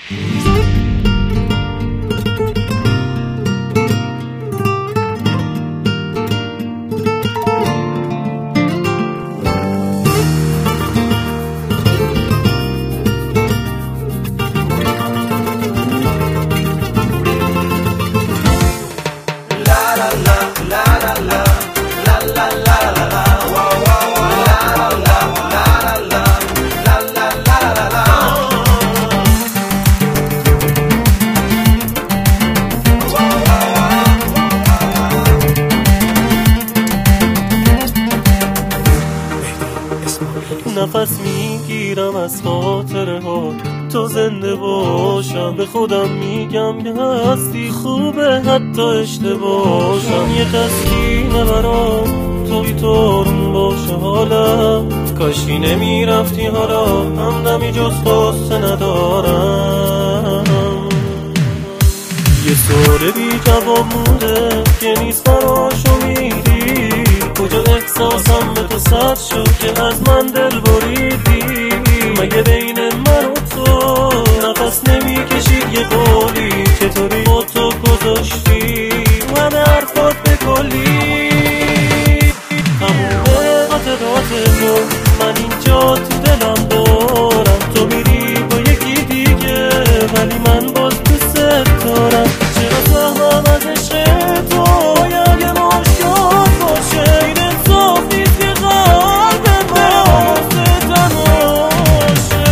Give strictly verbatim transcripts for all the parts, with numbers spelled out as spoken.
نفس میگیرم از خاطره ها، تو زنده باشم. به خودم میگم که هستی خوبه حتی اشتباهشم. یه تسکینه برام تو بی‌طور باشه حالا، کاشکی نمیرفتی حالا همدمی جز خواسته ندارم. یه سوال بی جواب مونده که نیست براشو میری، کجا احساسم به تو سد شد که از من دل بریدی؟ مگه بین من و تو نفس نمیکشید یه قولی؟ چطوری با تو گذاشتی همه حرفات به کلی؟ تمومه خاطرات تو من اینجا تو دلم دارم، تو میری با یکی دیگه ولی من باز دوست دارم. چرا فهمم از عشق تو باید یه مشکل باشه؟ این انصاف نیست که قلب من ستم باشه.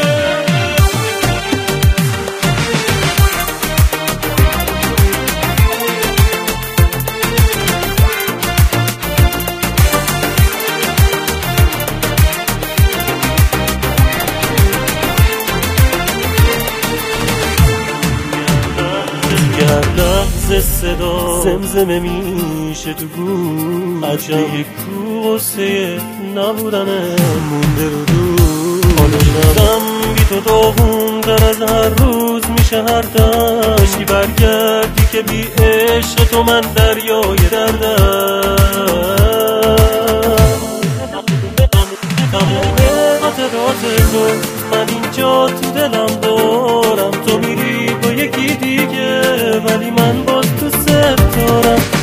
لحظه صدا زمزمه میشه تو گوش، عجب یک کوسه نبودنه مونده رو دور. حالا شدم بی تو داغون در از هر روز میشه هر دشتی برگردی که بی عشق تو من دریای دردم. تمام خاطرات تو من اینجا تو دلم دارم، تو میری با یکی دیگه ولی من باز تو سر دارم.